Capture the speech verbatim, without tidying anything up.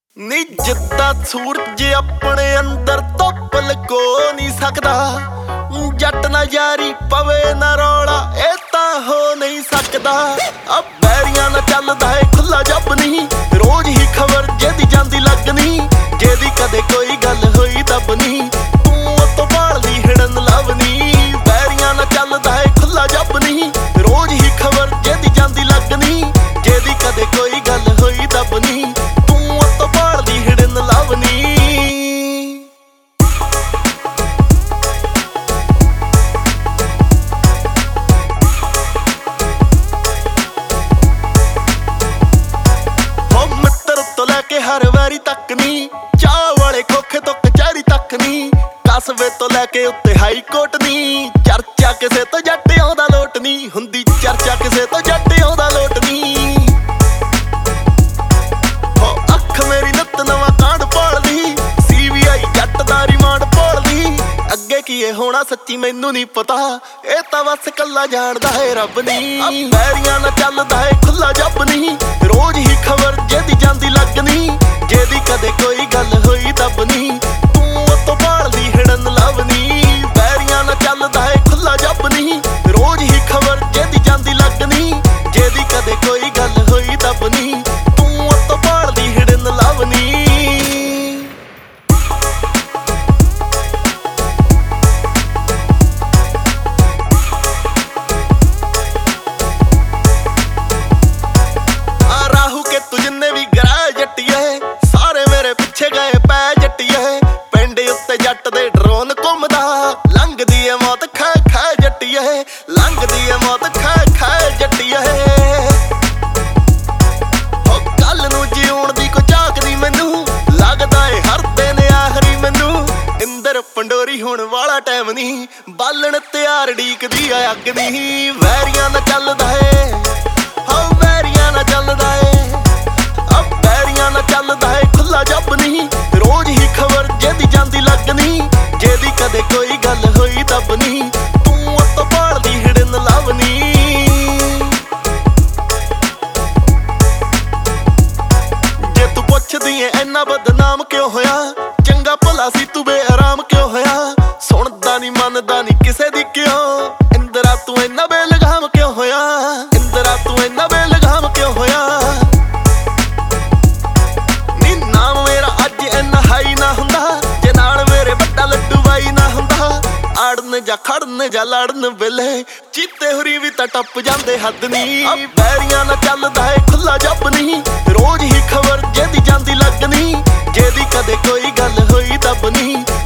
ਨੀ ਜਿੱਦਾਂ ਸੂਰਜ ਆਪਣੇ ਅੰਦਰ ਧੁੱਪ ਲਕੋ ਨਹੀਂ ਸਕਦਾ, ਜੱਟ ਨਾ ਯਾਰੀ ਪਵੇ ਨਾ ਰੌਲਾ ਇਹ ਤਾਂ ਹੋ ਨਹੀਂ ਸਕਦਾ। ਆ ਬੈਰੀਆਂ ਨਾਲ ਚੱਲਦਾ ਏ ਖੁੱਲਾ ਜੱਬ ਨਹੀਂ, ਰੋਜ਼ ਹੀ ਖਬਰ ਜਿਹਦੀ ਜਾਂਦੀ ਲੱਗਣੀ, ਜਿਹਦੀ ਕਦੇ ਕੋਈ ਗੱਲ ਹੋਈ ਦੱਬ ਨਹੀਂ, ਤੂੰ ਉਹ ਤੋਂ ਭਾਲਦੀ ਹਿੜਨ ਲੱਭਣੀ। ਬੈਰੀਆਂ ਨਾਲ ਚੱਲਦਾ ਏ ਖੁੱਲਾ ਜੱਬ ਨਹੀਂ, ਰੋਜ਼ ਹੀ ਖਬਰ ਜਿਹਦੀ ਜਾਂਦੀ ਲੱਗਣੀ, ਜਿਹਦੀ ਕਦੇ ਕੋਈ ਗੱਲ ਹੋਈ ਦੱਬ ਨਹੀਂ, ਤੂੰ ਉਹ ਤੋਂ ਭਾਲਦੀ ਹਿੜਨ ਲੱਭਣੀ। ਹਰ ਵਾਰੀ ਤੱਕ ਨੀ ਚਾਹ ਵਾਲੇ ਖੋਖੇ ਤੋਂ ਕਚਹਿਰੀ ਤੱਕ ਨੀ, ਕਸਬੇ ਤੋਂ ਲੈ ਕੇ ਉੱਤੇ ਹਾਈ ਕੋਰਟ ਨੀ, ਚਰਚਾ ਕਿਸੇ ਤੋਂ ਜੱਟ ਆਉਂਦਾ ਲੋਟ ਨੀ ਹੁੰਦੀ, ਚਰਚਾ ਕਿਸੇ ਤੋਂ ਜੱਟ ਆਉਂਦਾ ਲੋਟ ਨੀ। ਹੋ ਅੱਖ ਮੇਰੀ ਨਿੱਤ ਨਵਾਂ ਕਾਂਡ ਭਾਲਦੀ, ਸੀ ਬੀ ਆਈ ਜੱਟ ਦਾ ਰਿਮਾਂਡ ਭਾਲਦੀ, ਅੱਗੇ ਕੀ ਇਹ ਹੋਣਾ ਸੱਚੀ ਮੈਨੂੰ ਨਹੀਂ ਪਤਾ, ਇਹ ਤਾਂ ਬਸ ਕੱਲਾ ਜਾਣਦਾ ਹੈ ਰੱਬ ਨੀ। ਬੈਰੀਆਂ ਨਾਲ ਚੱਲਦਾ ਏ ਖੁੱਲਾ ਜੱਬ ਨਹੀਂ, ਰੋਜ਼ ਹੀ ਖਬਰ ਜਿਹਦੀ ਜਾਂਦੀ ਲੱਗਣੀ, ਜਿਹਦੀ ਕਦੇ ਕੋਈ ਗੱਲ ਹੋਈ ਦੱਬ ਨਹੀਂ, ਤੂੰ ਉਹ ਤੋਂ ਭਾਲਦੀ ਹਿੜਨ ਲੱਭਣੀ। ਬੈਰੀਆਂ ਨਾਲ ਚੱਲਦਾ ਏ ਖੁੱਲਾ ਜੱਬ ਨਹੀਂ, ਰੋਜ਼ ਹੀ ਖਬਰ ਜਿਹਦੀ ਜਾਂਦੀ ਲੱਗਣੀ, ਜਿਹਦੀ ਕਦੇ ਕੋਈ ਗੱਲ ਹੋਈ ਦੱਬ ਨਹੀਂ, ਤੂੰ ਉਹ ਤੋਂ ਭਾਲਦੀ ਹਿੜਨ ਲੱਭਣੀ। ਜੱਟ ਦੇ ਡਰੋਨ ਘੁੰਮਦਾ ਲੰਘਦੀ ਏ ਮੌਤ ਖਾ ਖਾ ਜੱਟੀਏ, ਲੰਘਦੀ ਏ ਮੌਤ ਖਾ ਖਾ ਜੱਟੀਏ। ਉਹ ਕੱਲ ਨੂੰ ਜਿਉਣ ਦੀ ਕੋ ਝਾਕਦੀ ਮੈਨੂੰ, ਲੱਗਦਾ ਏ ਹਰ ਦਿਨ ਆਖਰੀ ਮੈਨੂੰ, ਇੰਦਰ ਪੰਡੋਰੀ ਹੋਣ ਵਾਲਾ ਟਾਈਮ ਨਹੀਂ, ਬਾਲਣ ਤਿਆਰ ਢੀਕਦੀ ਆ ਅੱਗ ਨਹੀਂ। ਵੈਰੀਆਂ ਨਾਲ ਚੱਲਦਾ ਏ ਹਾਂ ਵੈਰੀਆਂ ਨਾਲ ਚੱਲਦਾ ਏ, ਆ ਵੈਰੀਆਂ ਨਾਲ ਚੱਲਦਾ ਏ ਖੁੱਲਾ ਜੱਬ ਨਹੀਂ, ਰੋਜ਼ ਹੀ ਖਬਰ ਜਿਹਦੀ ਜਾਂਦੀ ਲੱਗਣੀ, ਜਿਹਦੀ ਕਦੇ ਕੋਈ ਗੱਲ ਹੋਈ ਦੱਬ ਨਹੀਂ, ਤੂੰ ਉਹ ਤੋਂ ਭਾਲਦੀ ਹਿੜਨ ਲੱਭਣੀ। ਜੇ ਤੂੰ ਪੁੱਛਦੀ ਏ ਇੰਨਾ ਬਦਨਾਮ ਕਿਉਂ ਹੋਇਆ, ਚੰਗਾ ਭਲਾ ਸੀ ਤੂੰ ਬੇਆਰਾਮ ਕਿਉਂ ਹੋਇਆ, ਸੁਣਦਾ ਨੀ ਮੰਨਦਾ ਨੀ ਕਿਸੇ ਦੀ ਕਿਉਂ, ਇੰਦਰਾ ਤੂੰ ਇੰਨਾ ਬੇਲਗਾਮ ਕਿਉਂ ਹੋਇਆ, ਇੰਦਰਾ ਤੂੰ ਇੰਨਾ ਬੇਲਗਾਮ ਕਿਉਂ ਹੋਇਆ। ਨੀ ਨਾਮ ਮੇਰਾ ਅੱਜ ਇੰਨਾ ਹਾਈ ਨਾ ਹੁੰਦਾ, ਜੇ ਨਾਲ ਮੇਰੇ ਵੱਡਾ ਲੱਡੂ ਬਾਈ ਨਾ ਹੁੰਦਾ, ਆੜਨ ਜਾਂ ਖੜਨ ਜਾਂ ਲੜਨ ਵੇਲੇ ਚੀਤੇ ਹੁਰੀ ਵੀ ਤਾਂ ਟੱਪ ਜਾਂਦੇ ਹੱਦ ਨੀ। ਬੈਰੀਆਂ ਨਾਲ ਚੱਲਦਾ ਏ ਖੁੱਲਾ ਜੱਬ ਨਹੀਂ, ਰੋਜ਼ ਹੀ ਖਬਰ ਜਿਹਦੀ ਜਾਂਦੀ ਲੱਗਣੀ, ਜਿਹਦੀ ਕਦੇ ਕੋਈ ਗੱਲ ਹੋਈ ਦੱਬ ਨਹੀਂ,